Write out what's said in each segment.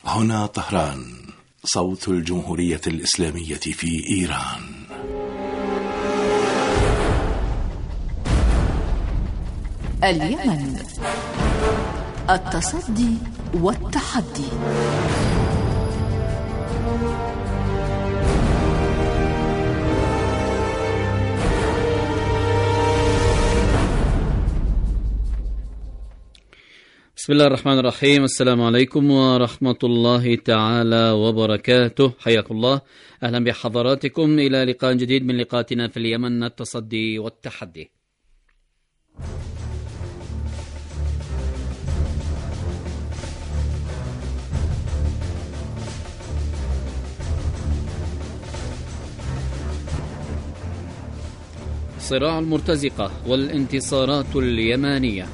هنا طهران، صوت الجمهورية الإسلامية في إيران. اليمن، التصدي والتحدي. بسم الله الرحمن الرحيم. السلام عليكم ورحمة الله تعالى وبركاته. حياكم الله، أهلا بحضراتكم إلى لقاء جديد من لقاءاتنا في اليمن، التصدي والتحدي. صراع المرتزقة والانتصارات اليمانية.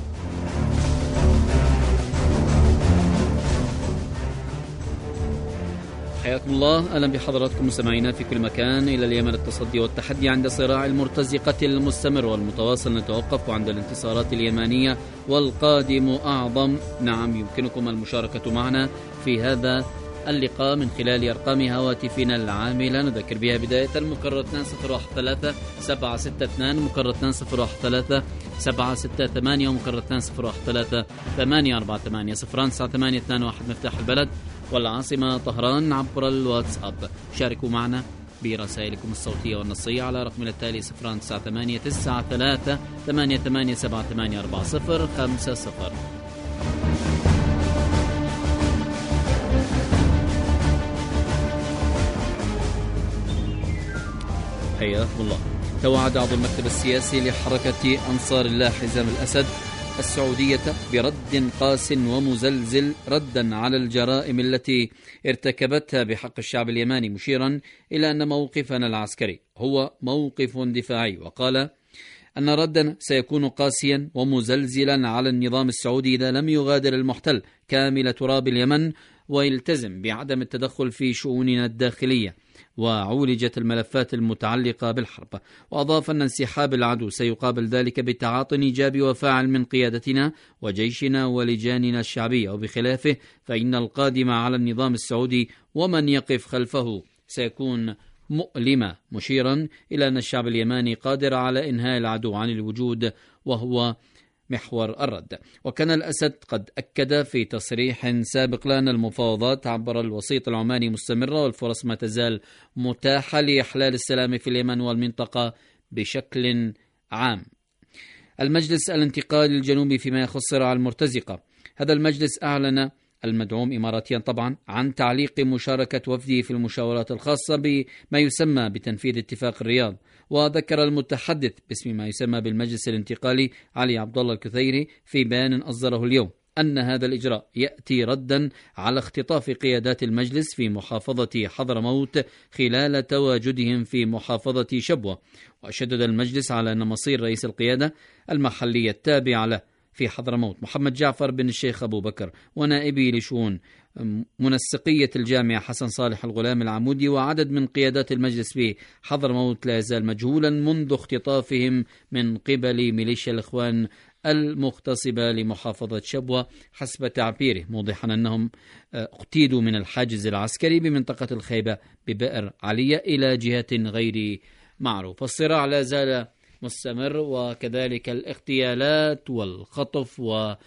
حياكم الله، أهلا بحضراتكم مستمعينا في كل مكان إلى اليمن، التصدي والتحدي عند صراع المرتزقة المستمر والمتواصل. نتوقف عند الانتصارات اليمانية والقادم أعظم. نعم، يمكنكم المشاركة معنا في هذا اللقاء من خلال أرقام هواتفنا العاملة. نذكر بها بداية مكرر 201762 مكرر 201738 ومكرر 2013 098 مفتاح البلد والعاصمة طهران عبر الواتساب. شاركوا معنا برسائلكم الصوتية والنصية على رقمنا التالي 0989388784050. حياكم الله. توعد عضو المكتب السياسي لحركة أنصار الله حزام الأسد السعودية برد قاس ومزلزل ردا على الجرائم التي ارتكبتها بحق الشعب اليماني، مشيرا إلى أن موقفنا العسكري هو موقف دفاعي، وقال أن ردا سيكون قاسيا ومزلزلا على النظام السعودي إذا لم يغادر المحتل كامل تراب اليمن ويلتزم بعدم التدخل في شؤوننا الداخلية وعولجت الملفات المتعلقة بالحرب. وأضاف أن انسحاب العدو سيقابل ذلك بتعاطٍ إيجابي وفاعل من قيادتنا وجيشنا ولجاننا الشعبية، وبخلافه فإن القادم على النظام السعودي ومن يقف خلفه سيكون مؤلمة، مشيرا إلى أن الشعب اليماني قادر على إنهاء العدو عن الوجود وهو محور الرد. وكان الأسد قد أكد في تصريح سابق لأن المفاوضات عبر الوسيط العماني مستمرة والفرص ما تزال متاحة لإحلال السلام في اليمن والمنطقة بشكل عام. المجلس الانتقالي الجنوبي فيما يخص صراع المرتزقة، هذا المجلس أعلن المدعوم إماراتيا طبعا عن تعليق مشاركة وفده في المشاورات الخاصة بما يسمى بتنفيذ اتفاق الرياض. وذكر المتحدث باسم ما يسمى بالمجلس الانتقالي علي عبد الله الكثيري في بيان أصدره اليوم أن هذا الإجراء يأتي ردا على اختطاف قيادات المجلس في محافظة حضرموت خلال تواجدهم في محافظة شبوة. وشدد المجلس على أن مصير رئيس القيادة المحلية التابعة له في حضرموت محمد جعفر بن الشيخ أبو بكر ونائبي لشؤون منسقية الجامعة حسن صالح الغلام العمودي وعدد من قيادات المجلس في حضرموت لا يزال مجهولا منذ اختطافهم من قبل ميليشيا الإخوان المغتصبة لمحافظة شبوة حسب تعبيره، موضحا أنهم اقتيدوا من الحاجز العسكري بمنطقة الخيبة ببئر علية إلى جهة غير معروفة. الصراع لا زال مستمر، وكذلك الاغتيالات والخطف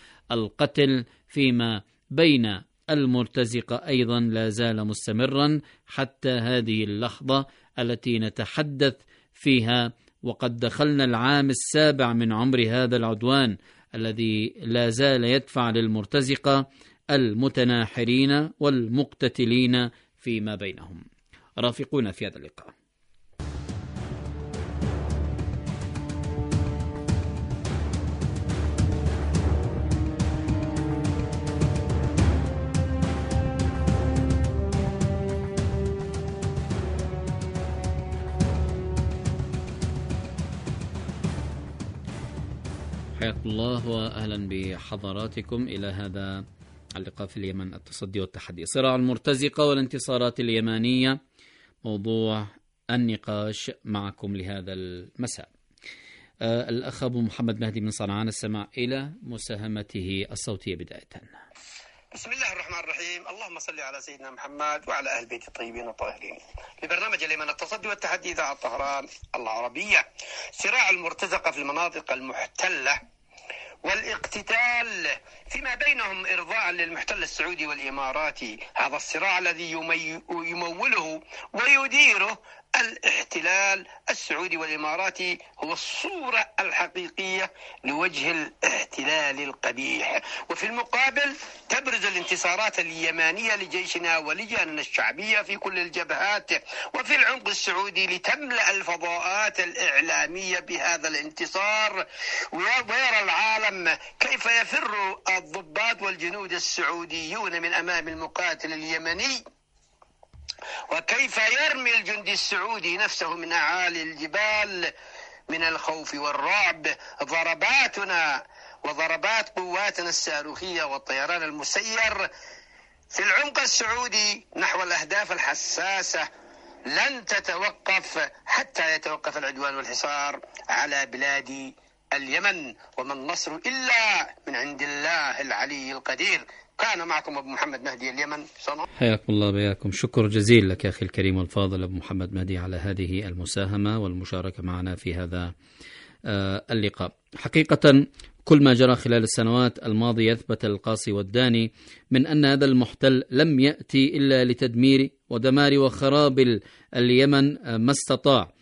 والقتل فيما بين المرتزقة أيضا لا زال مستمرا حتى هذه اللحظة التي نتحدث فيها، وقد دخلنا العام السابع من عمر هذا العدوان الذي لا زال يدفع للمرتزقة المتناحرين والمقتتلين فيما بينهم. رافقونا في هذا اللقاء. حياكم الله وأهلا بحضراتكم إلى هذا اللقاء في اليمن، التصدي والتحدي. صراع المرتزقة والانتصارات اليمانية موضوع النقاش معكم لهذا المساء. الأخ أبو محمد مهدي من صنعاء، السماع إلى مساهمته الصوتية بداية. بسم الله الرحمن الرحيم. اللهم صل على سيدنا محمد وعلى أهل بيت الطيبين الطاهرين. لبرنامج اليمن التصدي والتحدي إذاعة طهران العربية. صراع المرتزقة في المناطق المحتلة والاقتتال فيما بينهم إرضاء للمحتل السعودي والإماراتي. هذا الصراع الذي يموله ويديره الاحتلال السعودي والإماراتي هو الصورة الحقيقية لوجه الاحتلال القبيح. وفي المقابل تبرز الانتصارات اليمانية لجيشنا ولجاننا الشعبية في كل الجبهات وفي العمق السعودي لتملأ الفضاءات الإعلامية بهذا الانتصار، ويرى العالم كيف يفر الضباط والجنود السعوديون من أمام المقاتل اليمني، وكيف يرمي الجندي السعودي نفسه من أعالي الجبال من الخوف والرعب. ضرباتنا وضربات قواتنا الصاروخية والطيران المسير في العمق السعودي نحو الأهداف الحساسة لن تتوقف حتى يتوقف العدوان والحصار على بلاد اليمن، وما النصر إلا من عند الله العلي القدير. كان معكم أبو محمد مهدي اليمن. حياكم الله بياكم. شكر جزيل لك أخي الكريم والفاضل أبو محمد مهدي على هذه المساهمة والمشاركة معنا في هذا اللقاء. حقيقة كل ما جرى خلال السنوات الماضية يثبت القاصي والداني من أن هذا المحتل لم يأتي إلا لتدمير ودمار وخراب اليمن ما استطاع،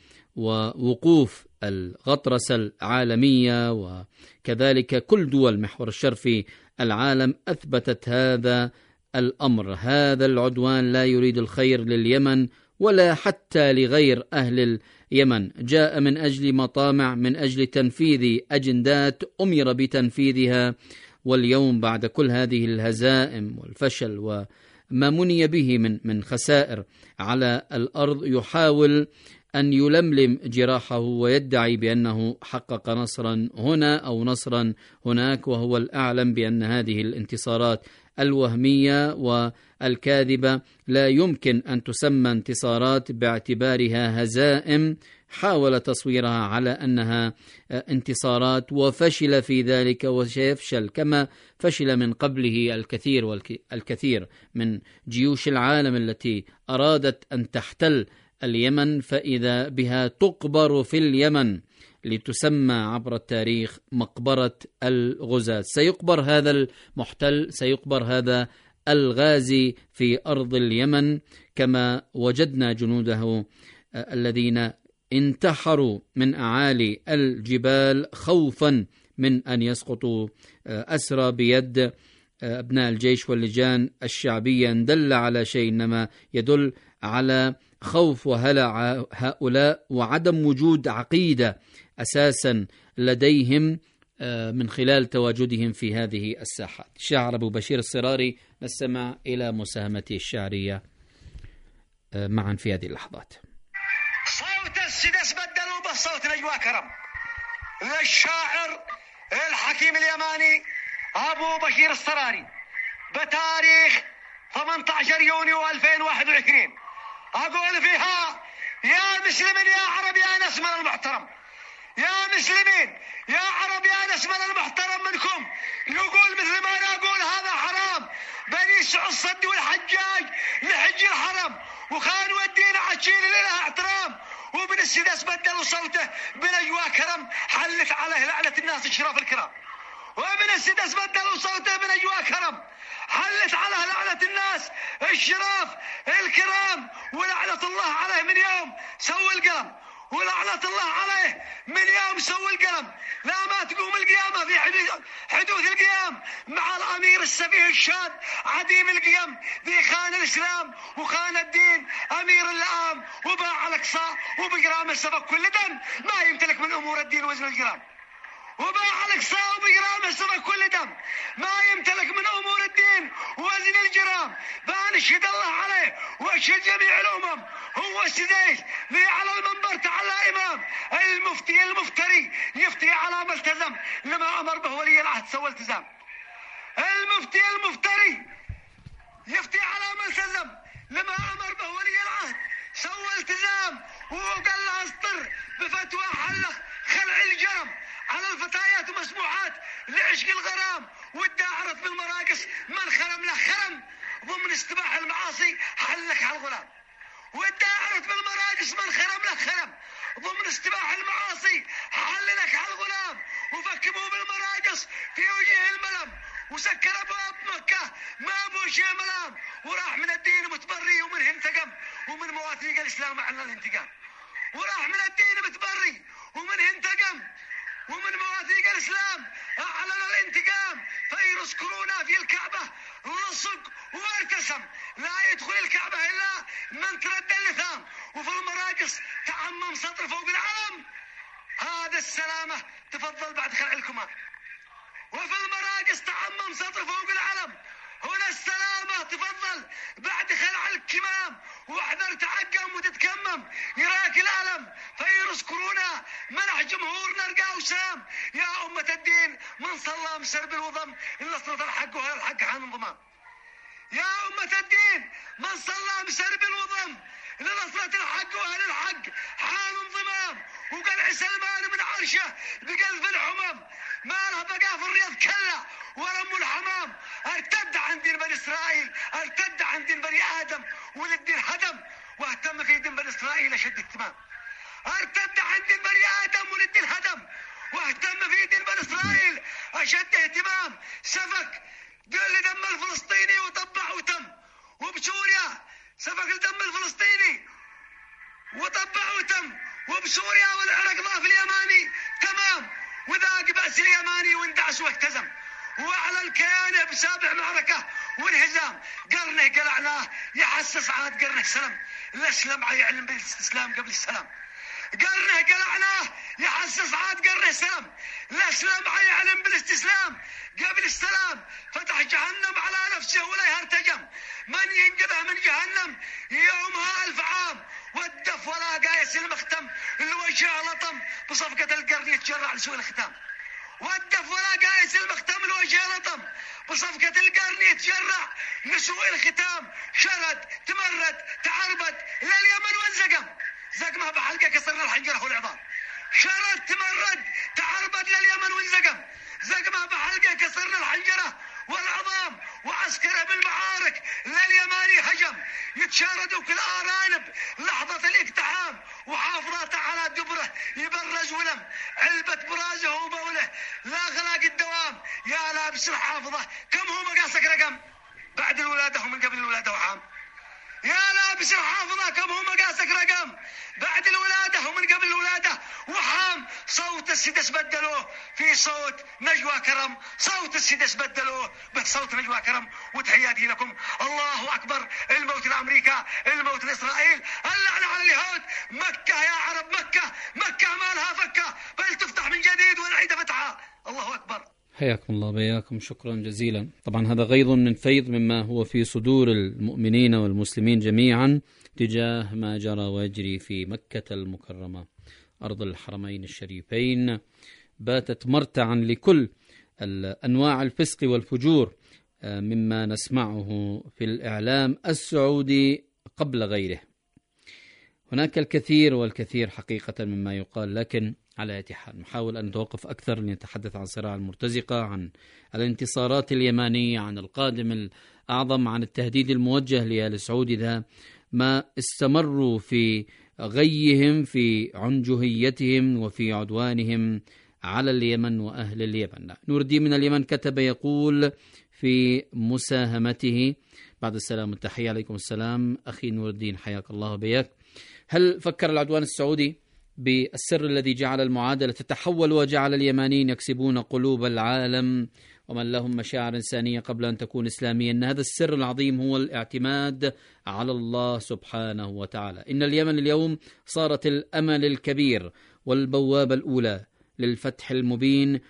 ووقوف الغطرسة العالمية وكذلك كل دول محور الشر في العالم أثبتت هذا الأمر. هذا العدوان لا يريد الخير لليمن ولا حتى لغير أهل اليمن، جاء من أجل مطامع، من أجل تنفيذ أجندات أمر بتنفيذها. واليوم بعد كل هذه الهزائم والفشل وما مني به من خسائر على الأرض يحاول أن يلملم جراحه ويدعي بأنه حقق نصرا هنا أو نصرا هناك، وهو الأعلم بأن هذه الانتصارات الوهمية والكاذبة لا يمكن أن تسمى انتصارات باعتبارها هزائم حاول تصويرها على أنها انتصارات، وفشل في ذلك وسيفشل كما فشل من قبله الكثير من جيوش العالم التي أرادت أن تحتل اليمن، فإذا بها تقبر في اليمن لتسمى عبر التاريخ مقبرة الغزاة. سيقبر هذا المحتل، سيقبر هذا الغازي في أرض اليمن كما وجدنا جنوده الذين انتحروا من أعالي الجبال خوفا من أن يسقطوا أسرى بيد أبناء الجيش واللجان الشعبية. دل على شيء إنما يدل على خوف وهلع هؤلاء وعدم وجود عقيدة أساسا لديهم من خلال تواجدهم في هذه الساحات. شاعر أبو بشير الصراري، نستمع إلى مساهمته الشعرية معا في هذه اللحظات. صوت السدس بدلوا بالصوت نجوى كرم للشاعر الحكيم اليماني أبو بشير الصراري بتاريخ 18 يونيو 2021. أقول فيها: يا مسلمين يا عرب يا نسمن المحترم، يا مسلمين يا عرب يا نسمن المحترم منكم يقول مثل ما أنا أقول هذا حرام. بني سعود الصدي والحجاج لحج الحرم وخانوا الدين عشير لها احترام، وبن السدس بدلوا صوته بنجوى كرم حلت عليه لعنة الناس الشراف الكرام. وابن السدس بدلوا صوته بنجوى كرم حلت على لعنة الناس الشراف الكرام، ولعنة الله عليه من يوم سوى القلم، ولعنة الله عليه من يوم سوى القلم. لا ما تقوم القيامة في حدوث القيام مع الأمير السفيه الشاد عديم القيم ذي خان الإسلام وخان الدين أمير اللئام وباع الأقصى وبقرام السبق كل دم ما يمتلك من أمور الدين وزن الجرام، وباع الأقصى وبقرام السبق كل دم ما يمتلك من أمور الدين وزن الجرام. فأنشهد الله عليه وأشهد جميع الأمم هو السديس لي على المنبر تعالى إمام المفتي المفتري يفتي على ما التزم لما أمر به ولي العهد سوى التزام. المفتي المفتري يفتي على ما التزم لما أمر به ولي العهد سوى التزام، وقال له أسطر بفتوى حلق خلع الجرم على الفتايات ومسموحات لعشق الغرام، والداعرة بالمراقص من خرم له استباح المعاصي حلك على الغلام، والداعرة بالمراجس من خرم لك خرم. ضمن استباح المعاصي حللك على الغلام، وفكبوا بالمراجس في وجه الملم، وسكر ابواب مكة ما ابو شيء ملام، وراح من الدين متبري ومنه انتقم، ومن مواثيق الاسلام اعلن الانتقام. وراح من الدين متبري ومنه انتقم، ومن مواثيق الاسلام اعلن الانتقام. فيرس كورونا في الكعبه لصق وارتسم، لا يدخل الكعبه الا من تردى اللثام، وفي المراقص تعمم سطر فوق العلم. هذا السلامه تفضل بعد خلع الكمام، وفي المراقص تعمم سطر فوق العلم. هنا السلامة تفضل بعد خلع الكمام، واحذر تعقم وتتكمم يراك الألم. فيروس كورونا منع جمهورنا رقا وسام، يا أمة الدين من صلى مسرب الوضم النصرة الحق وهي الحق حان انضمام. يا أمة الدين من صلى مسرب الوضم لنصرة الحق وأهل الحق حان انضمام. وقلع سلمان من عرشه بقلب الحمم، ما له بقى في الرياض كلا ورم الحمام. ارتد عن دين بني إسرائيل، ارتد عن دين بني آدم وللدين هدم، واهتم في دين بني إسرائيل أشد اهتمام. ارتد عن دين بني آدم وللدين هدم، واهتم في دين بني إسرائيل أشد اهتمام. سفك دم الفلسطيني وطبع وتم، وبسوريا سفك الدم الفلسطيني وطبع وتم، وبسوريا والعراق ضاف اليماني تمام، وذاق بأس اليماني واندعس واهتزم، وأعلن كيانه بسابع معركة وانهزام. قرنه قلعناه يحسس عاد قرنه سلم، الأسلم يعلم بالاستسلام قبل السلام. قرنه قلعناه يحسس عاد قرنه سلم، الأسلم يعلم بالاستسلام قبل السلام. فتح جهنم على نفسه ولا يرتجم، من ينقذه من جهنم يومها 1000 عام. والدف ولا قايس المختم الوجه لطم، بصفقة القرن يتجرع لسوء الختام. والدف ولا قايس المختم الوجه لطم، بصفقة القرن يتجرع لسوء الختام. شرد تمرد تعربد لليمن وانزقم، زقمه بحلقه كسرنا الحنجره والعظام. شرد تمرد تعربد لليمن وانزقم، زقمه بحلقه كسرنا الحنجره والعظام. وعسكره بالمعارك لليماني هجم، يتشاردوا كل ارانب لحظه الاقتحام. وحافظاته على دبره يبرز ولم، علبه برازه وبوله لا غلاق الدوام. يا لابس الحافظه كم هو مقاسك رقم، بعد الولاده ومن قبل الولاده وعام. يا لابس الحافظه كم هو مقاسك رقم، بعد الولاده ومن قبل الولاده وحام. صوت السدس بدلوه في صوت نجوى كرم، صوت السدس بدلوه بصوت نجوى كرم. وتحياتي لكم، الله اكبر. الموت لامريكا، الموت لاسرائيل، اللعنه على اليهود. مكه يا عرب، مكه ما لها فكه، بل تفتح من جديد ونعيد فتحها. الله اكبر. حياكم الله بياكم، شكرا جزيلا. طبعا هذا غيظ من فيض مما هو في صدور المؤمنين والمسلمين جميعا تجاه ما جرى ويجري في مكة المكرمة أرض الحرمين الشريفين. باتت مرتعا لكل أنواع الفسق والفجور مما نسمعه في الإعلام السعودي قبل غيره. هناك الكثير والكثير حقيقة مما يقال، لكن على أي حال نحاول أن نتوقف أكثر لنتحدث عن صراع المرتزقة، عن الانتصارات اليمانية، عن القادم الأعظم، عن التهديد الموجه لآل سعود إذا ما استمروا في غيهم، في عنجهيتهم وفي عدوانهم على اليمن وأهل اليمن. نور الدين من اليمن كتب يقول في مساهمته بعد السلام والتحية: عليكم السلام أخي نور الدين، حياك الله بياك. هل فكر العدوان السعودي بالسر الذي جعل المعادلة تتحول وجعل اليمانيين يكسبون قلوب العالم ومن لهم مشاعر إنسانية قبل أن تكون إسلامية؟ إن هذا السر العظيم هو الاعتماد على الله سبحانه وتعالى. إن اليمن اليوم صارت الأمل الكبير والبوابة الأولى للفتح المبين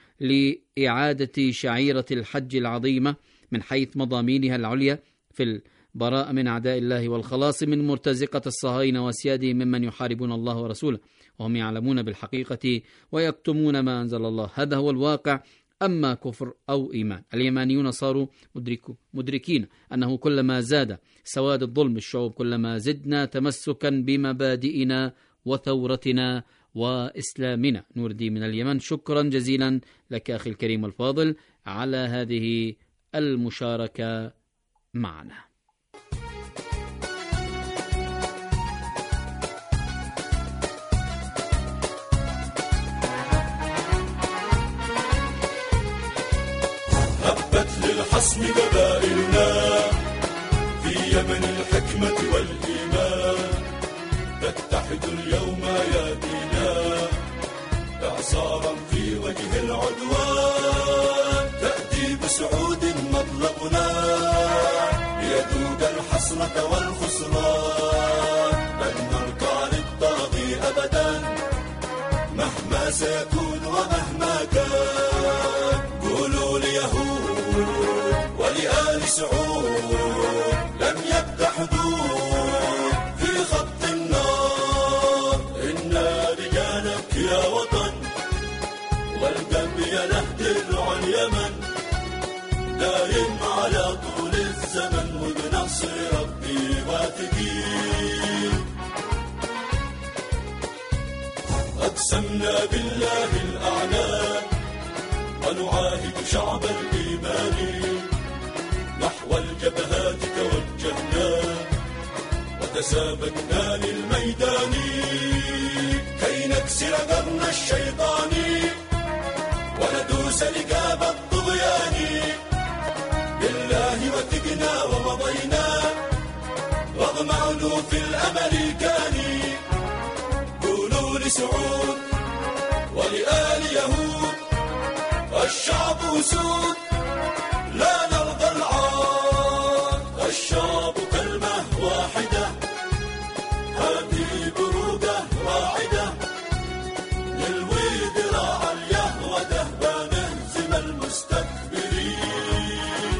لإعادة شعيرة الحج العظيمة من حيث مضامينها العليا في البراءة من أعداء الله والخلاص من مرتزقة الصهاينة وأسيادهم ممن يحاربون الله ورسوله وهم يعلمون بالحقيقة ويكتمون ما أنزل الله. هذا هو الواقع، أما كفر أو إيمان. اليمانيون صاروا مدركين أنه كلما زاد سواد الظلم الشعوب كلما زدنا تمسكا بمبادئنا وثورتنا وإسلامنا. نور الدين من اليمن، شكرا جزيلا لك أخي الكريم الفاضل على هذه المشاركة معنا. الحصن قبائلنا، في يمن الحكمة والإيمان، نتحد اليوم يدينا، إعصارا في وجه العدوان، تأتي بسعود مطلبنا، ليذوق الحسرة والخسران، لن نركع للطاغي أبدا مهما سيكون ومهما كان. قولوا ليهود ولآل سعود لم يبق حدود في خط النار، إنا رجالك يا وطن والدم ينهدر عن يمن، دايم على طول الزمن وبنصر ربي واثقين. أقسمنا بالله الأعلى ونعاهد شعب الإيمان، نحو الجبهات توجهنا وتسابقنا للميدان، كي نكسر قرن الشيطان وندوس رقاب الطغيان. بالله وثقنا ومضينا رغم عنوف الأمريكان. قولوا لسعود ولآل يهود الشعب أسود لا نرضى العار، الشعب كلمة واحدة هذه برودة راعدة، نلوي ذراع اليهودة ونهزم المستكبرين.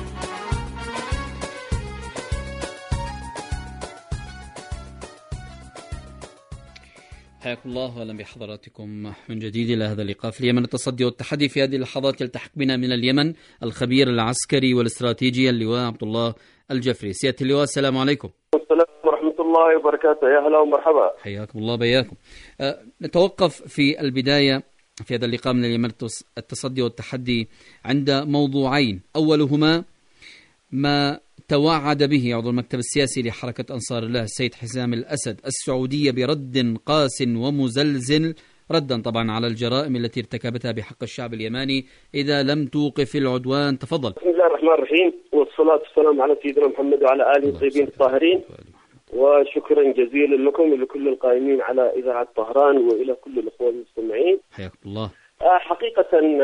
حياكم الله واهلا بحضراتكم من جديد الى هذا اللقاء في اليمن التصدي والتحدي. في هذه اللحظات يلتحق بنا من اليمن الخبير العسكري والاستراتيجي اللواء عبد الله الجفري. سيادة اللواء السلام عليكم. السلام ورحمة الله وبركاته. يا هلا ومرحبا. حياكم الله بياكم. نتوقف في البداية في هذا اللقاء من اليمن التصدي والتحدي عند موضوعين، أولهما ما توعد به عضو المكتب السياسي لحركة أنصار الله السيد حسام الأسد السعودية برد قاس ومزلزل، ردا طبعا على الجرائم التي ارتكبتها بحق الشعب اليماني إذا لم توقف العدوان. تفضل. بسم الله الرحمن الرحيم، والصلاة والسلام على سيدنا محمد وعلى آله الطيبين الطاهرين، وشكرا جزيلا لكم ولكل القائمين على إذاعة طهران وإلى كل الأخوة المستمعين. حياكم الله. حقيقة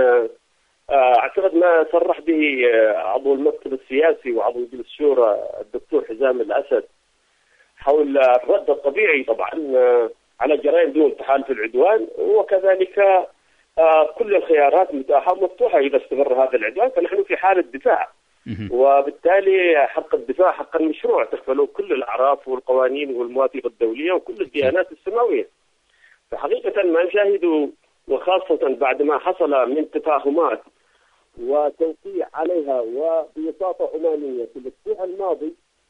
أعتقد ما صرح به عضو المكتب السياسي وعضو مجلس الشورى الدكتور حسام الأسد حول الرد الطبيعي طبعا على جرائم دون تحالف العدوان، وكذلك كل الخيارات متاحة ومفتوحة إذا استمر هذا العدوان، فنحن في حالة دفاع، وبالتالي حق الدفاع حقا مشروع تكفله كل الأعراف والقوانين والمواثيق الدولية وكل الديانات السماوية. فحقيقة ما نشاهده، وخاصة بعد ما حصل من تفاهمات وتوقيع عليها وبوساطة عمانية في الأسبوع الماضي،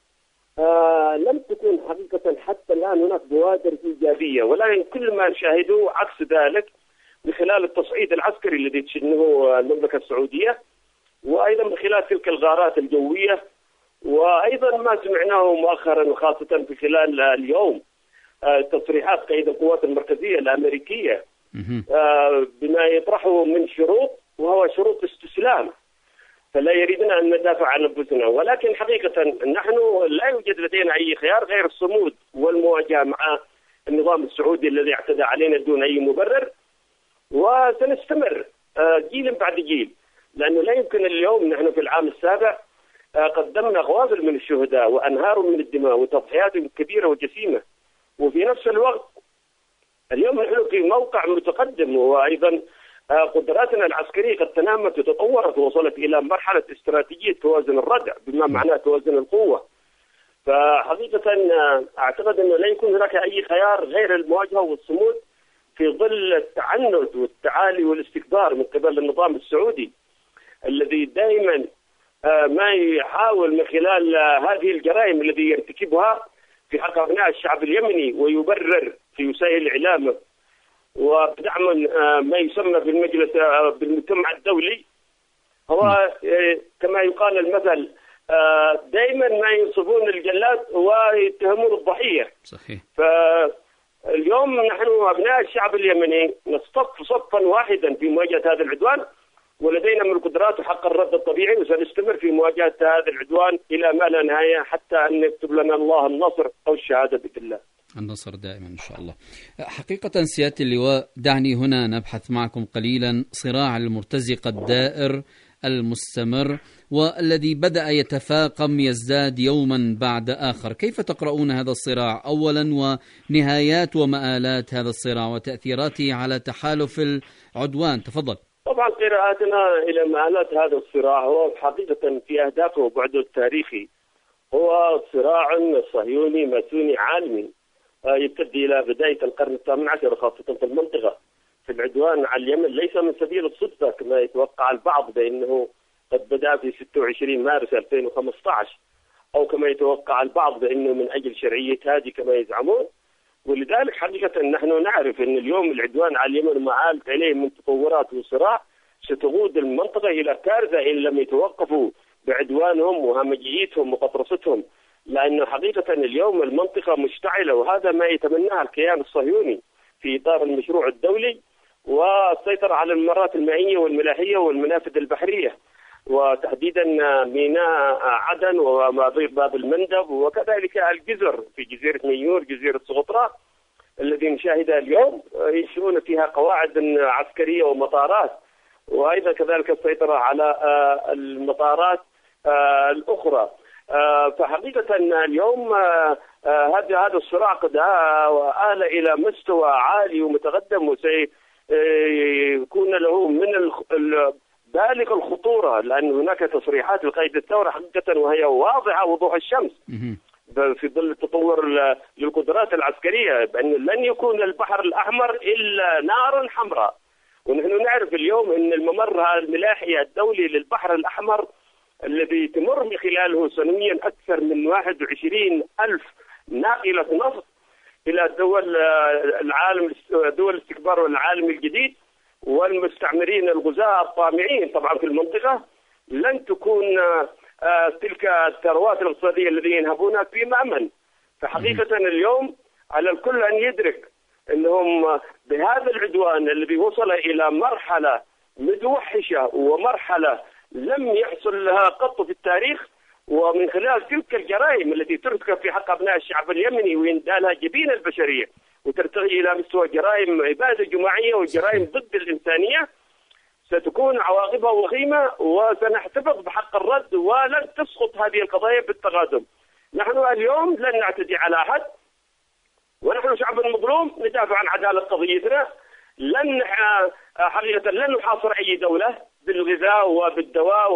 لم تكن حقيقة حتى الآن هناك بوادر إيجابية، ولكن كل ما نشاهده عكس ذلك من خلال التصعيد العسكري الذي تشنه المملكة السعودية، وأيضا من خلال تلك الغارات الجوية، وأيضا ما سمعناه مؤخرا وخاصة في خلال اليوم تصريحات قيد القوات المركزية الأمريكية بما يطرحه من شروط، وهو شروط استسلام، فلا يريدون أن ندافع عن أنفسنا. ولكن حقيقة نحن لا يوجد لدينا أي خيار غير الصمود والمواجهة مع النظام السعودي الذي اعتدى علينا دون أي مبرر، وسنستمر جيل بعد جيل، لأنه لا يمكن اليوم نحن في العام السابع قدمنا غوافل من الشهداء وأنهار من الدماء وتضحيات كبيرة وجسيمة، وفي نفس الوقت اليوم نحن في موقع متقدم، وأيضا قدراتنا العسكرية قد تنامت وتطورت ووصلت إلى مرحلة استراتيجية توازن الردع بما معناه توازن القوة. فحقيقة أعتقد أنه لا يكون هناك أي خيار غير المواجهة والصمود في ظل التعنت والتعالي والاستكبار من قبل النظام السعودي الذي دائما ما يحاول من خلال هذه الجرائم التي يرتكبها في حق أبناء الشعب اليمني ويبرر في وسائل الإعلام وبدعم ما يسمى في المجلس بالمجتمع الدولي. هو كما يقال المثل دائما ما ينصفون الجلاد ويتهمون الضحية. صحيح. فاليوم نحن أبناء الشعب اليمني نصطف صفا واحدا في مواجهة هذا العدوان، ولدينا من القدرات وحق الرد الطبيعي، وسنستمر في مواجهة هذا العدوان إلى ما لا نهاية حتى أن يكتب لنا الله النصر أو الشهادة بإذن الله. النصر دائما إن شاء الله. حقيقة سيادة اللواء، دعني هنا نبحث معكم قليلا صراع المرتزقة الدائر المستمر والذي بدأ يتفاقم يزداد يوما بعد آخر. كيف تقرؤون هذا الصراع أولا، ونهايات ومآلات هذا الصراع وتأثيراته على تحالف العدوان؟ تفضل. طبعا قراءتنا إلى مآلات هذا الصراع هو حقيقة في أهدافه وبعده التاريخي هو صراع صهيوني ماسوني عالمي يمتد إلى بداية القرن الثامن عشر، خاصة في المنطقة. في العدوان على اليمن ليس من سبيل الصدفة كما يتوقع البعض بأنه قد بدأ في 26 مارس 2015، أو كما يتوقع البعض بأنه من أجل شرعية هذه كما يزعمون. ولذلك حقيقة نحن نعرف أن اليوم العدوان على اليمن وما آلت إليه من تطورات وصراع ستقود المنطقة إلى كارثة إن لم يتوقفوا بعدوانهم وهمجيتهم وقطرستهم، لأن حقيقة اليوم المنطقة مشتعلة، وهذا ما يتمناه الكيان الصهيوني في إطار المشروع الدولي والسيطرة على الممرات المائية والملاحية والمنافذ البحرية، وتحديدا ميناء عدن ومضيق باب المندب، وكذلك الجزر في جزيرة نيور جزيرة سقطرى الذي نشاهدها اليوم ينشئون فيها قواعد عسكرية ومطارات، وأيضا كذلك السيطرة على المطارات الأخرى. فحقيقة اليوم هذا الصراع قد آل إلى مستوى عالي ومتقدم، وسيكون له من بالغ الخطورة، لأن هناك تصريحات لقائد الثورة حقيقة وهي واضحة وضوح الشمس في ظل التطور للقدرات العسكرية بأن لن يكون البحر الأحمر إلا نار حمراء. ونحن نعرف اليوم أن الممر الملاحي الدولي للبحر الأحمر الذي تمر من خلاله سنويا أكثر من 21,000 ناقلة نفط إلى دول العالم، دول الاستكبار والعالم الجديد والمستعمرين الغزاة الطامعين طبعا في المنطقة، لن تكون تلك الثروات الاقتصادية الذين ينهبونها في مأمن. فحقيقة اليوم على الكل أن يدرك أنهم بهذا العدوان الذي وصل إلى مرحلة متوحشة ومرحلة لم يحصل لها قط في التاريخ، ومن خلال تلك الجرائم التي ترتكب في حق أبناء الشعب اليمني ويندالها جبين البشرية وترتقي إلى مستوى جرائم عبادة جماعية وجرائم ضد الإنسانية، ستكون عواقبها وخيمة، وسنحتفظ بحق الرد ولن تسقط هذه القضايا بالتقادم. نحن اليوم لن نعتدي على أحد، ونحن شعب مظلوم ندافع عن عدالة قضيتنا. حقيقة لن نحاصر أي دولة بالغذاء وبالدواء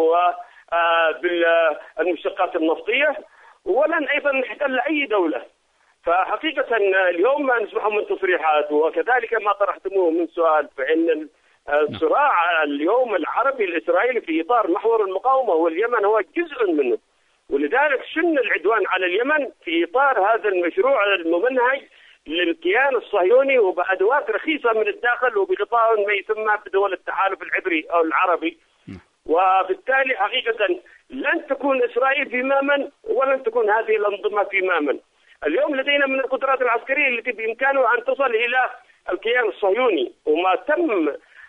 وبالمشتقات النفطية، ولن أيضا نحتل أي دولة. فحقيقة اليوم ما نسمعه من تصريحات وكذلك ما طرحتموه من سؤال، فإن الصراع اليوم العربي الإسرائيلي في إطار محور المقاومة واليمن هو جزء منه، ولذلك شن العدوان على اليمن في إطار هذا المشروع الممنهج للكيان الصهيوني وبأدوات رخيصة من الداخل وبغطاء ما يسمى بدول التحالف العبري أو العربي. وبالتالي حقيقة لن تكون إسرائيل في مأمن ولن تكون هذه الأنظمة في مأمن. اليوم لدينا من القدرات العسكرية التي بإمكانه أن تصل إلى الكيان الصهيوني، وما تم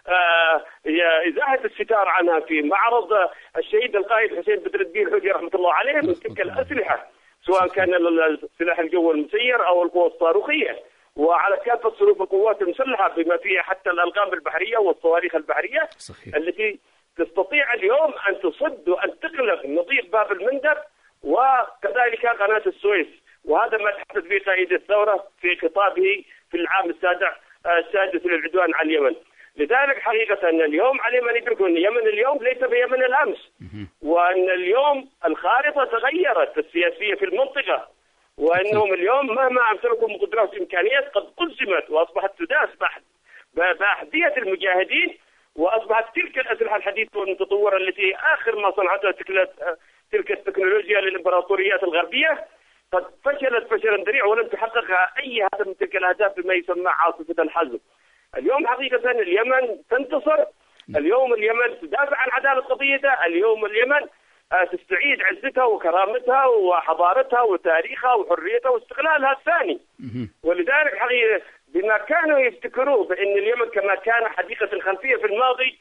إزاحة الستار عنها في معرض الشهيد القائد حسين بدر الدين الحوثي رحمة الله عليه من تلك الأسلحة، سواء كان سلاح الجو المسير أو القوى الصاروخية، وعلى كافة صنوف القوات المسلحة بما فيها حتى الألغام البحرية والصواريخ البحرية. صحيح. التي تستطيع اليوم أن تصد وأن تغلق مضيق باب المندب وكذلك قناة السويس، وهذا ما تحدث به قائد الثورة في خطابه في العام السادس للعدوان على اليمن. لذلك حقيقة أن اليوم عليهم أن يدركوا أن اليمن اليوم ليس بيمن الأمس، وأن اليوم الخارطة تغيرت السياسية في المنطقة، وأنهم اليوم مهما أمتلكوا من قدرات وإمكانيات قد قسمت وأصبحت تداس بأحذية المجاهدين، وأصبحت تلك الأسلحة الحديثة والمتطورة التي آخر ما صنعتها تلك التكنولوجيا للإمبراطوريات الغربية قد فشلت فشلا ذريعا ولم تحقق أي هدف من تلك الأهداف بما يسمى عاصفة الحزم. اليوم حقيقة اليمن تنتصر، اليوم اليمن تدافع عن عدالة قضيتها، اليوم اليمن تستعيد عزتها وكرامتها وحضارتها وتاريخها وحريتها واستقلالها الثاني. ولذلك حقيقة بما كانوا يفتكروا بأن اليمن كما كان حديقة الخلفية في الماضي، وإن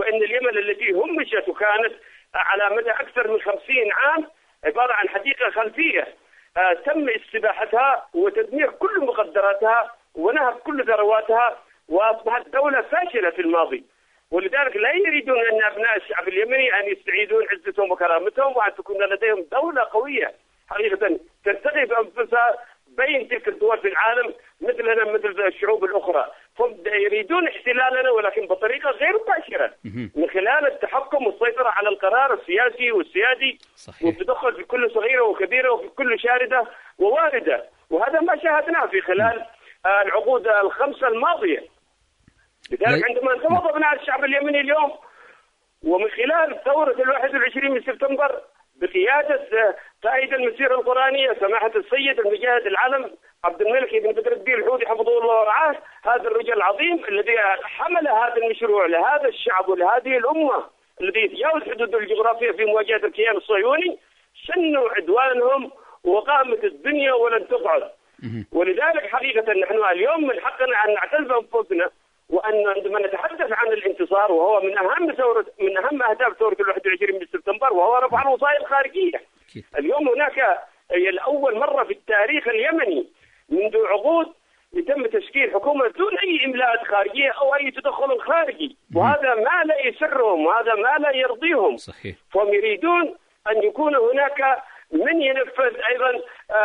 وأن اليمن التي همشت وكانت على مدى أكثر من 50 عام عبارة عن حديقة خلفية تم استباحتها وتدمير كل مقدراتها ونهب كل ثرواتها، وأصبحت دولة فاشلة في الماضي. ولذلك لا يريدون أن أبناء الشعب اليمني أن يستعيدون عزتهم وكرامتهم وأن تكون لديهم دولة قوية حقيقة ترتقي بأنفسها بين تلك الدول في العالم مثلنا مثل الشعوب الأخرى. هم يريدون احتلالنا ولكن بطريقة غير مباشرة من خلال التحكم والسيطرة على القرار السياسي والسيادي، والتدخل في كل صغيرة وكبيرة وفي كل شاردة وواردة. وهذا ما شاهدناه في خلال العقود الخمسة الماضية. لذلك عندما انتفض أبناء الشعب اليمني اليوم ومن خلال ثورة 21 من سبتمبر بقيادة قائد المسيرة القرآنية سماحة السيد المجاهد العلم عبد الملك بن بدر الدين الحوثي حفظه الله ورعاه، هذا الرجل العظيم الذي حمل هذا المشروع لهذا الشعب ولهذه الأمة الذي يتجاوز حدود الجغرافية في مواجهة الكيان الصهيوني، شنوا عدوانهم وقامت الدنيا ولن تقعد. ولذلك حقيقة نحن اليوم من حقنا أن نعتز بأنفسنا، وأن عندما نتحدث عن الانتصار وهو من أهم أهداف ثورة 21 من سبتمبر وهو رفع الوصاية الخارجية. اليوم هناك لأول مرة في التاريخ اليمني منذ عقود يتم تشكيل حكومة دون أي إملاءات خارجية أو أي تدخل خارجي، وهذا ما لا يسرهم وهذا ما لا يرضيهم. صحيح. فهم يريدون أن يكون هناك من ينفذ أيضا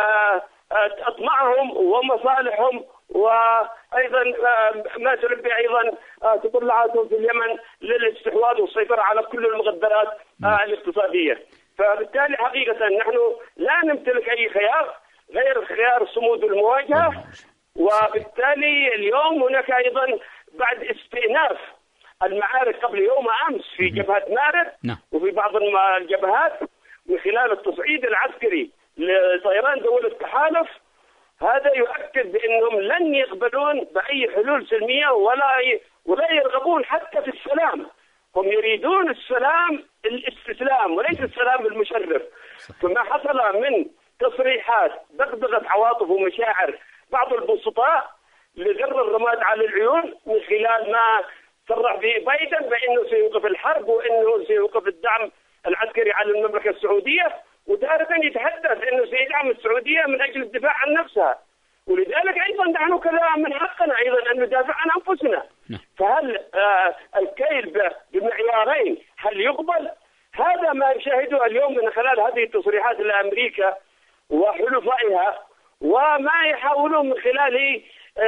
أطماعهم ومصالحهم، وأيضا ما تلبي أيضا تطلعاتهم في اليمن للاستحواذ والسيطرة على كل المقدرات الاقتصادية. فبالتالي حقيقة نحن لا نمتلك أي خيار غير خيار صمود المواجهة. وبالتالي اليوم هناك أيضا بعد استئناف المعارك قبل يوم أمس في جبهة مارب وفي بعض الجبهات من خلال التصعيد العسكري لطيران دول التحالف، هذا يؤكد بأنهم لن يقبلون بأي حلول سلمية ولا يرغبون حتى في السلام. هم يريدون السلام الاستسلام وليس السلام المشرف. فما حصل من تصريحات دغدغت عواطف ومشاعر بعض البسطاء لجر الرماد على العيون من خلال ما صرح به بايدن بأنه سيوقف الحرب وأنه سيوقف الدعم العسكري على المملكة السعودية، وتارة يتحدث أنه سيدعم السعودية من أجل الدفاع عن نفسها. ولذلك أيضا نحن كذا من حقنا أيضا أن ندافع عن أنفسنا. فهل الكيل بمعيارين هل يقبل؟ هذا ما نشاهده اليوم من خلال هذه التصريحات لأمريكا وحلفائها، وما يحاولون من خلاله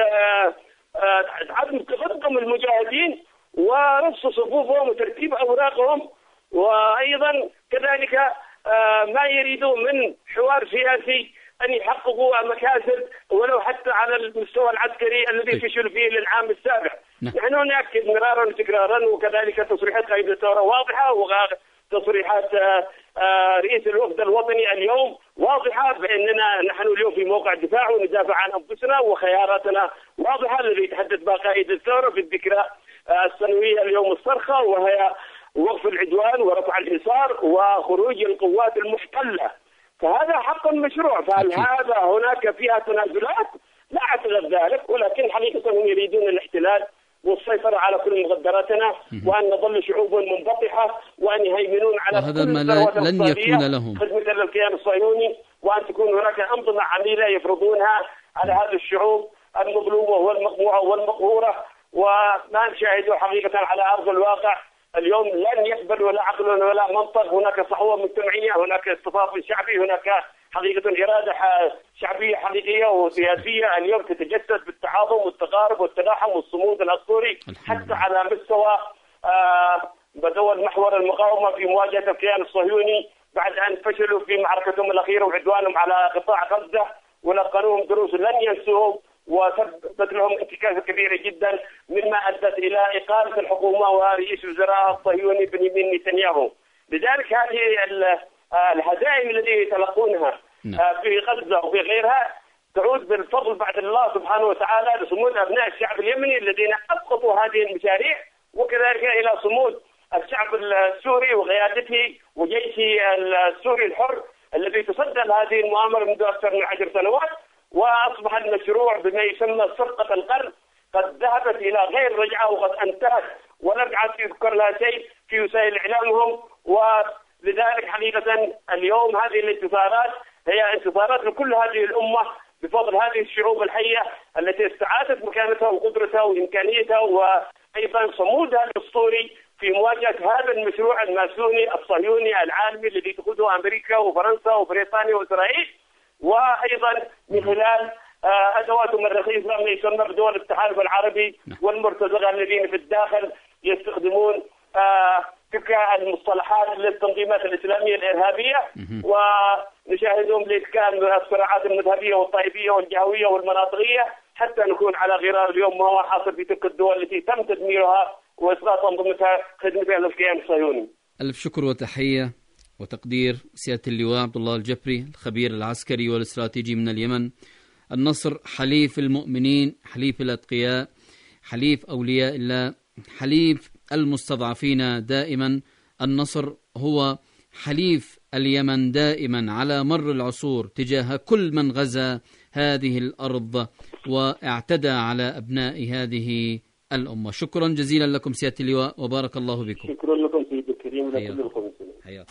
عدم تقدم المجاهدين ورص صفوفهم وترتيب أوراقهم، وأيضا كذلك ما يريدون من حوار سياسي أن يحققوا مكاسب ولو حتى على المستوى العسكري الذي فشلوا فيه للعام السابع. نحن نأكد مرارا وتكرارا، وكذلك تصريحات قائد الثورة واضحة وتصريحات رئيس الوفد الوطني اليوم واضحة بأننا نحن اليوم في موقع دفاع وندافع عن أنفسنا وخياراتنا واضحة الذي يتحدث بها قائد الثورة في الذكرى السنوية اليوم الصرخة، وهي وقف العدوان ورفع الحصار وخروج القوات المحتلة. فهذا حق مشروع. فهل هذا هناك فيها تنازلات؟ لا أعتقد ذلك، ولكن حقيقة هم يريدون الاحتلال والسيطرة على كل مقدراتنا وأن نظل شعوبا منبطحة وأن يهيمنون على وهذا كل ما لن يكون لهم خدمة للكيان الصهيوني، وأن تكون هناك أنظمة عميلة يفرضونها على هذه الشعوب المظلومة والمقموعة والمقهورة. وما نشاهده حقيقة على أرض الواقع اليوم لن يقبل ولا عقل ولا منطق. هناك صحوة مجتمعية، هناك اصطفاف شعبي، هناك حقيقة إرادة شعبية حقيقية وسياسية اليوم تتجسد بالتعاظم والتقارب والتلاحم والصمود الأسطوري حتى على مستوى دول محور المقاومة في مواجهة الكيان الصهيوني بعد أن فشلوا في معركتهم الأخيرة وعدوانهم على قطاع غزة، ولقنوهم دروس لن ينسوهم وثبت لهم انتكاسة كبيرة جدا مما أدت إلى إقالة الحكومة ورئيس وزراء الصهيوني بنيامين نتنياهو. لذلك هذه الهزائم التي يتلقونها في غزة وفي غيرها تعود بالفضل بعد الله سبحانه وتعالى لصمود أبناء الشعب اليمني الذين أسقطوا هذه المشاريع، وكذلك إلى صمود الشعب السوري وقيادته وجيشه السوري الحر الذي تصدى لهذه المؤامرة منذ أكثر من 10 سنوات، وأصبح المشروع بما يسمى صفقة القرن قد ذهبت إلى غير رجعة وقد انتهت ولم يعد يذكر لها شيء في وسائل إعلامهم. ولذلك حقيقة اليوم هذه الانتصارات هي انتصارات لكل هذه الأمة بفضل هذه الشعوب الحية التي استعادت مكانتها وقدرتها وإمكانيتها وأيضا صمودها الأسطوري في مواجهة هذا المشروع الماسوني الصهيوني العالمي الذي تقوده أمريكا وفرنسا وبريطانيا وإسرائيل، وأيضا من خلال أدواتهم الرخيصة ما يسمى بدول التحالف العربي والمرتزقة الذين في الداخل يستخدمون تلك المصطلحات للتنظيمات الإسلامية الإرهابية، ونشاهدهم لإسكان الصراعات المذهبية والطائفية والجهوية والمناطقية حتى نكون على غرار اليوم ما هو حاصل في تلك الدول التي تم تدميرها وإسقاط أنظمتها خدمتها للكيان الصهيوني. ألف شكر وتحية وتقدير سيادة اللواء عبد الله الجبري، الخبير العسكري والاستراتيجي من اليمن. النصر حليف المؤمنين، حليف الأتقياء، حليف أولياء الله، حليف المستضعفين دائما. النصر هو حليف اليمن دائما على مر العصور تجاه كل من غزا هذه الأرض واعتدى على أبناء هذه الأمة. شكرا جزيلا لكم سيادة اللواء وبارك الله بكم. شكرا لكم سيدي الكريم ولكل المسلمين. حياك.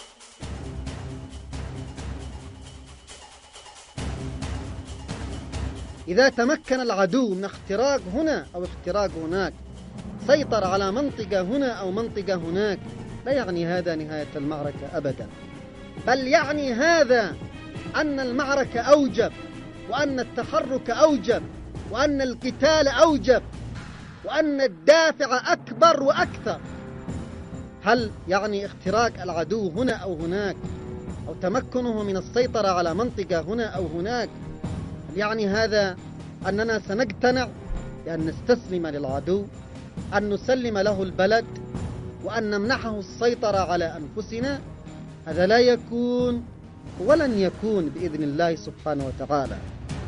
إذا تمكن العدو من اختراق هنا أو اختراق هناك، سيطر على منطقة هنا أو منطقة هناك، لا يعني هذا نهاية المعركة أبدا، بل يعني هذا أن المعركة أوجب، وأن التحرك أوجب، وأن القتال أوجب، وأن الدافع أكبر وأكثر. هل يعني اختراق العدو هنا أو هناك أو تمكنه من السيطرة على منطقة هنا أو هناك يعني هذا أننا سنقتنع بأن نستسلم للعدو، أن نسلم له البلد، وأن نمنحه السيطرة على أنفسنا؟ هذا لا يكون ولن يكون بإذن الله سبحانه وتعالى.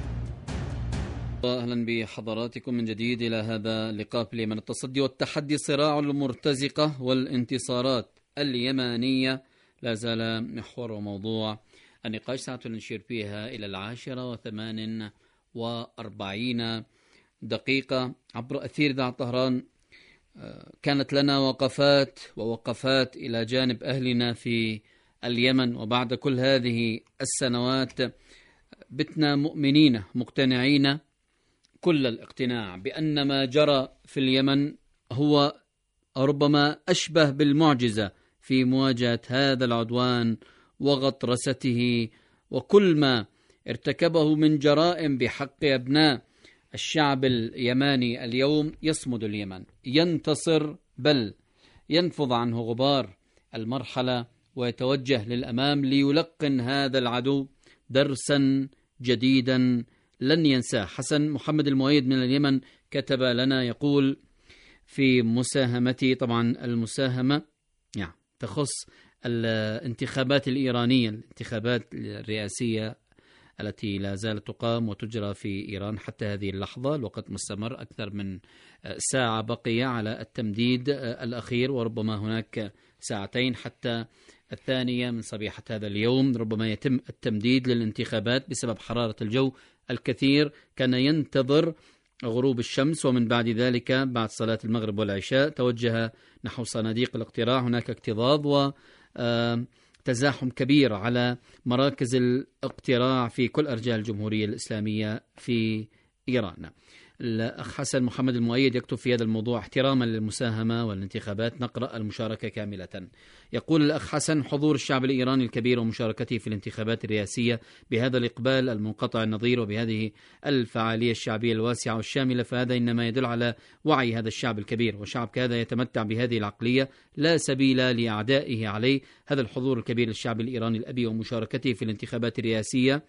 أهلا بحضراتكم من جديد إلى هذا اللقاء في اليمن التصدي والتحدي، صراع المرتزقة والانتصارات اليمانية لا زال محور وموضوع النقاش. ساعة نشير فيها إلى 10:48 عبر أثير إذاعة طهران. كانت لنا ووقفات إلى جانب أهلنا في اليمن، وبعد كل هذه السنوات بتنا مؤمنين مقتنعين كل الاقتناع بأن ما جرى في اليمن هو ربما أشبه بالمعجزة في مواجهة هذا العدوان وغطرسته وكل ما ارتكبه من جرائم بحق أبناء الشعب اليماني. اليوم يصمد اليمن، ينتصر، بل ينفض عنه غبار المرحلة ويتوجه للأمام ليلقن هذا العدو درسا جديدا لن ينساه. حسن محمد المؤيد من اليمن كتب لنا يقول في مساهمتي، طبعا المساهمة تخص الانتخابات الإيرانية، الانتخابات الرئاسية التي لا زالت تقام وتجرى في إيران حتى هذه اللحظة. الوقت مستمر، أكثر من ساعة بقية على التمديد الأخير، وربما هناك ساعتين حتى 2 من صبيحة هذا اليوم ربما يتم التمديد للانتخابات بسبب حرارة الجو الكثير. كان ينتظر غروب الشمس، ومن بعد ذلك بعد صلاة المغرب والعشاء توجه نحو صناديق الاقتراع. هناك اكتظاظ وتزاحم كبير على مراكز الاقتراع في كل أرجاء الجمهورية الإسلامية في إيران. الأخ حسن محمد المؤيد يكتب في هذا الموضوع احتراما للمساهمة والانتخابات. نقرأ المشاركة كاملة. يقول الأخ حسن: حضور الشعب الإيراني الكبير ومشاركته في الانتخابات الرئاسية بهذا الإقبال المنقطع النظير وبهذه الفعالية الشعبية الواسعة والشاملة، فهذا إنما يدل على وعي هذا الشعب الكبير، وشعب كهذا يتمتع بهذه العقلية لا سبيل لأعدائه عليه. هذا الحضور الكبير للشعب الإيراني الأبي ومشاركته في الانتخابات الرئاسية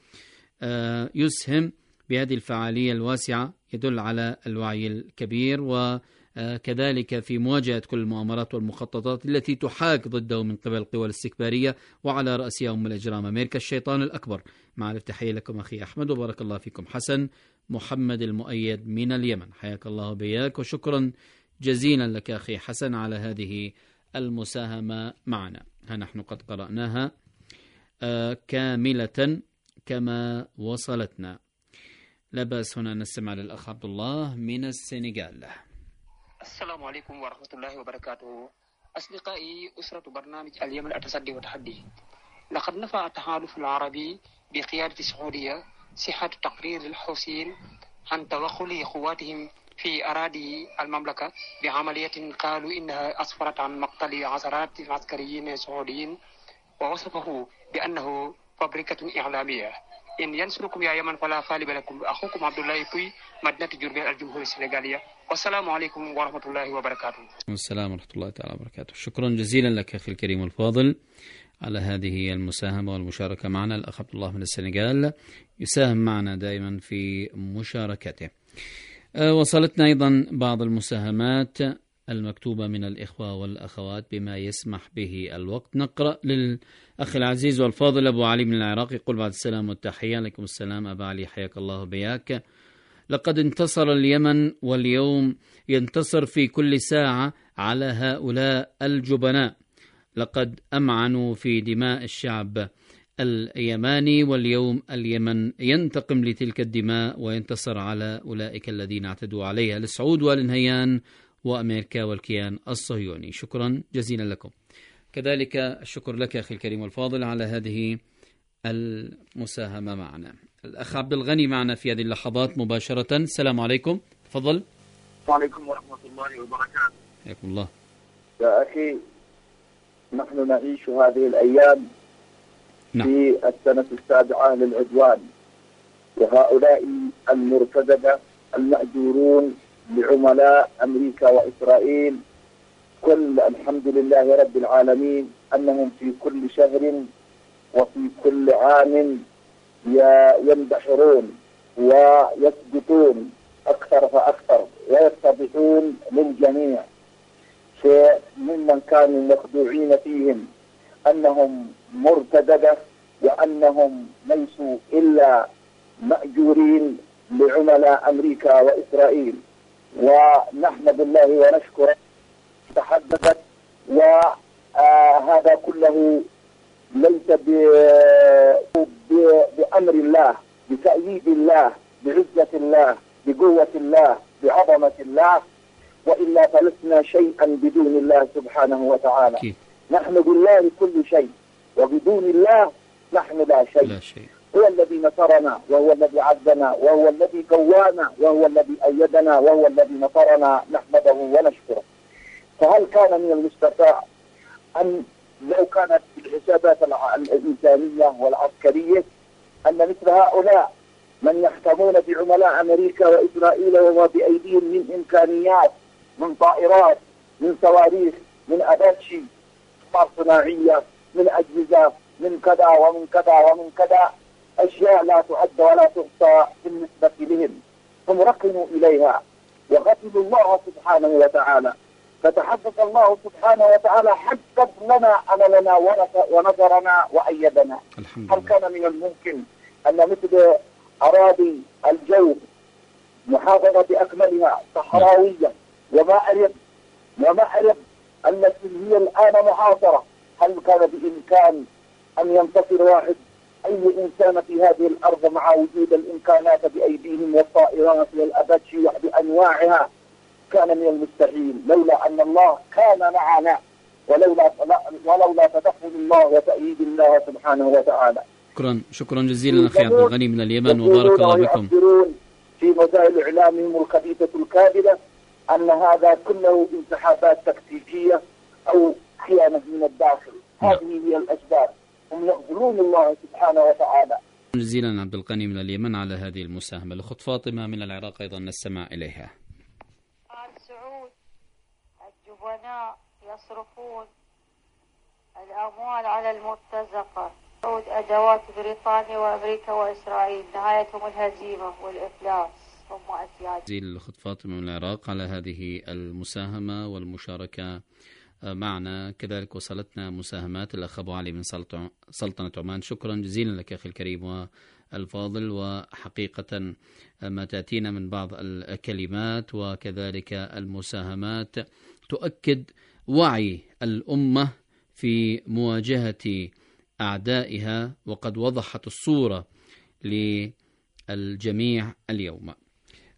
يسهم بهذه الفعالية الواسعة يدل على الوعي الكبير، وكذلك في مواجهة كل المؤامرات والمخططات التي تحاك ضده من قبل القوى الاستكبارية، وعلى رأسها أم الإجرام أمريكا الشيطان الأكبر. مع التحية لكم أخي أحمد وبارك الله فيكم. حسن محمد المؤيد من اليمن، حياك الله بياك، وشكرا جزيلا لك أخي حسن على هذه المساهمة معنا. ها نحن قد قرأناها كاملة كما وصلتنا. لا بأس هنا نستمع للأخ عبد الله من السنغال. السلام عليكم ورحمة الله وبركاته. أصدقائي، أسرة برنامج اليمن التصدي والتحدي، لقد نفى التحالف العربي بقيادة السعودية صحة تقرير الحوثيين عن تدخل قواتهم في أراضي المملكة بعملية قالوا إنها أسفرت عن مقتل عشرات العسكريين السعوديين، ووصفه بأنه فبركة إعلامية. إن ينصركم يا يمن فلا غالب لكم. أخوكم عبد الله بوي، مدينة جربيل، الجمهورية السنغالية. والسلام عليكم ورحمة الله وبركاته. والسلام ورحمة الله تعالى وبركاته. شكرا جزيلا لك أخي الكريم الفاضل على هذه المساهمة والمشاركة معنا. الأخ عبد الله من السنغال يساهم معنا دائما في مشاركته. وصلتنا أيضا بعض المساهمات المكتوبة من الإخوة والأخوات بما يسمح به الوقت. نقرأ للأخ العزيز والفاضل أبو علي من العراق، يقول: بعد السلام والتحية. عليكم السلام أبا علي، حياك الله وبياك. لقد انتصر اليمن، واليوم ينتصر في كل ساعة على هؤلاء الجبناء. لقد أمعنوا في دماء الشعب اليماني، واليوم اليمن ينتقم لتلك الدماء وينتصر على أولئك الذين اعتدوا عليها، السعود والنهيان وأمريكا والكيان الصهيوني. شكرا جزيلا لكم. كذلك الشكر لك أخي الكريم والفاضل على هذه المساهمة معنا. الأخ عبد الغني معنا في هذه اللحظات مباشرة. السلام عليكم، تفضل. وعليكم ورحمة الله وبركاته. حياكم الله. يا أخي، نحن نعيش هذه الأيام في السنة السابعة للعدوان، وهؤلاء المرتدة المأجورون لعملاء أمريكا وإسرائيل كل الحمد لله رب العالمين أنهم في كل شهر وفي كل عام يندحرون ويسقطون أكثر فأكثر ويتضحون للجميع. ممن كانوا مخدوعين فيهم أنهم مرتدة وأنهم ليسوا إلا مأجورين لعملاء أمريكا وإسرائيل، ونحمد الله ونشكره. تحدثت وهذا كله ليس بأمر الله، بتأييد الله، بعزة الله، بقوة الله، بعظمة الله، وإلا فلسنا شيئا بدون الله سبحانه وتعالى. نحن بالله كل شيء، وبدون الله نحن لا شيء. هو الذي نصرنا، وهو الذي عزنا، وهو الذي قوانا، وهو الذي أيدنا، وهو الذي نصرنا، نحمده ونشكره. فهل كان من المستطاع أن لو كانت الحسابات الإنسانية والعسكرية أن مثل هؤلاء من يحكمون بعملاء أمريكا وإسرائيل وما بأيديهم من إمكانيات، من طائرات، من صواريخ، من أباتشي، صناعية، من أجهزة، من كذا ومن كذا ومن كذا، أشياء لا تعد ولا تحصى بالنسبة لهم، هم ركنوا إليها وغفلوا الله سبحانه وتعالى. فتحدث الله سبحانه وتعالى: حقق لنا أملنا ونظرنا وأيدنا. هل كان من الممكن أن مثل أراضي الجو محافظة بأكملها صحراوية ومأرب التي هي الآن محاصرة، هل كان بإمكان أن ينتصر واحد أي إنسان في هذه الأرض مع وجود الإمكانات بأيديهم والطائرات والأباتشي بأنواعها؟ كان من المستحيل، لولا أن الله كان معنا، ولولا تدخل الله وتأييد الله سبحانه وتعالى. شكرا جزيلا أخي عبد الغني من اليمن، وبارك الله بكم. في وسائل إعلامهم الخبيثة الكاذبة أن هذا كله انسحابات تكتيكية أو خيانة من الداخل. هذه هي الأسباب، هم يغفلون الله سبحانه وتعالى. جزيلا عبد الغني من اليمن على هذه المساهمة. الأخت فاطمة من العراق أيضا نستمع إليها. السعود الجبناء يصرفون الأموال على المرتزقة، تعود أدوات بريطانيا وأمريكا وإسرائيل، نهايتهم الهزيمة والإفلاس، هم أسياد. جزيلا الأخت فاطمة من العراق على هذه المساهمة والمشاركة معنا. كذلك وصلتنا مساهمات الأخ أبو علي من سلطنة عمان. شكرا جزيلا لك أخي الكريم والفاضل. وحقيقة ما تأتينا من بعض الكلمات وكذلك المساهمات تؤكد وعي الأمة في مواجهة أعدائها، وقد وضحت الصورة للجميع اليوم.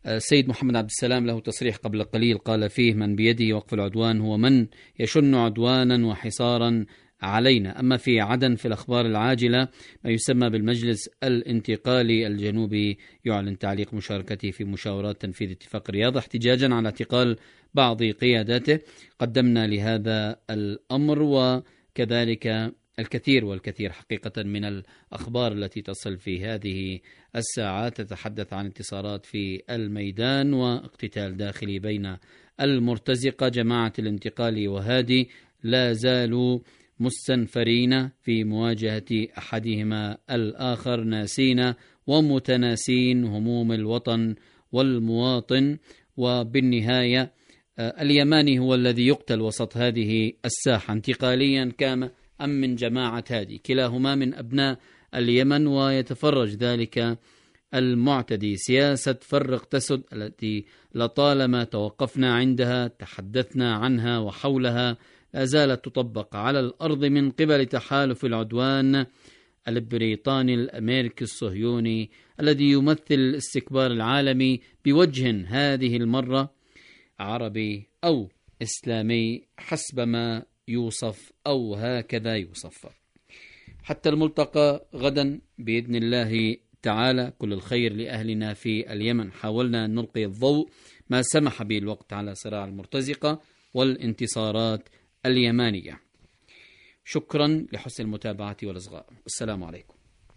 السيد محمد عبد السلام له تصريح قبل قليل قال فيه: من بيده وقف العدوان هو من يشن عدوانا وحصارا علينا. أما في عدن في الأخبار العاجلة ما يسمى بالمجلس الانتقالي الجنوبي يعلن تعليق مشاركته في مشاورات تنفيذ اتفاق الرياض احتجاجا على اعتقال بعض قياداته. قدمنا لهذا الأمر وكذلك الكثير والكثير حقيقة من الأخبار التي تصل في هذه الساعات تتحدث عن انتصارات في الميدان واقتتال داخلي بين المرتزقة. جماعة الانتقال وهادي لا زالوا مستنفرين في مواجهة أحدهما الآخر، ناسين ومتناسين هموم الوطن والمواطن. وبالنهاية اليماني هو الذي يقتل وسط هذه الساحة انتقاليا كان أم من جماعة هادي، كلاهما من أبناء اليمن، ويتفرج ذلك المعتدي. سياسة فرق تسد التي لطالما توقفنا عندها، تحدثنا عنها وحولها، لا زالت تطبق على الأرض من قبل تحالف العدوان البريطاني الأمريكي الصهيوني الذي يمثل الاستكبار العالمي بوجه هذه المرة عربي أو إسلامي حسب ما يوصف أو هكذا يوصف. حتى الملتقى غدا بإذن الله تعالى. كل الخير لأهلنا في اليمن. حاولنا أن نلقي الضوء ما سمح به الوقت على صراع المرتزقة والانتصارات اليمانية. شكرا لحسن المتابعة والإصغاء. السلام عليكم.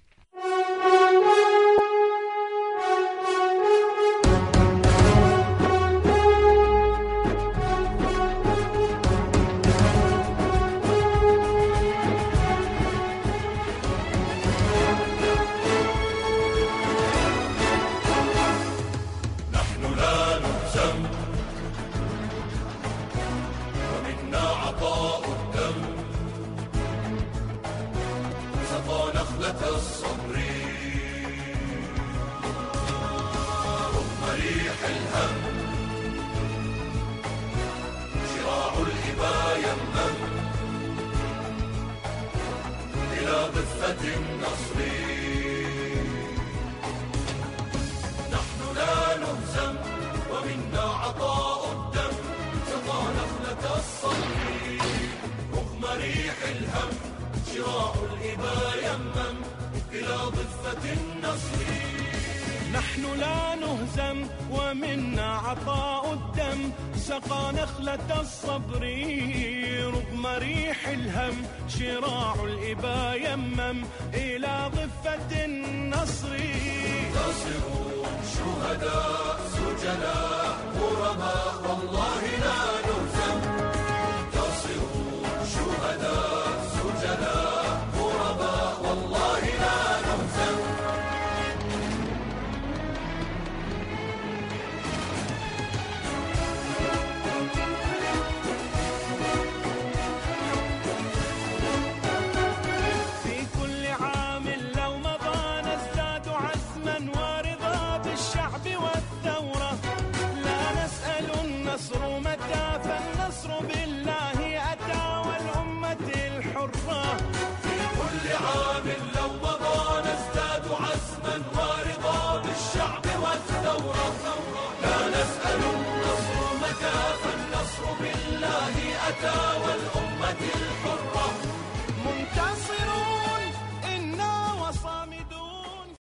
نحن لا نهزم ومنا عطاء الدم سقى نخلة الصبر رغم ريح الهم شراع الإبا يمم إلى ضفة النصر. تصرون شهداء سجناء غرباء والله لا نهزم. تصرون شهداء سجناء غرباء والله لا نهزم. عام لو مضى نزداد عزما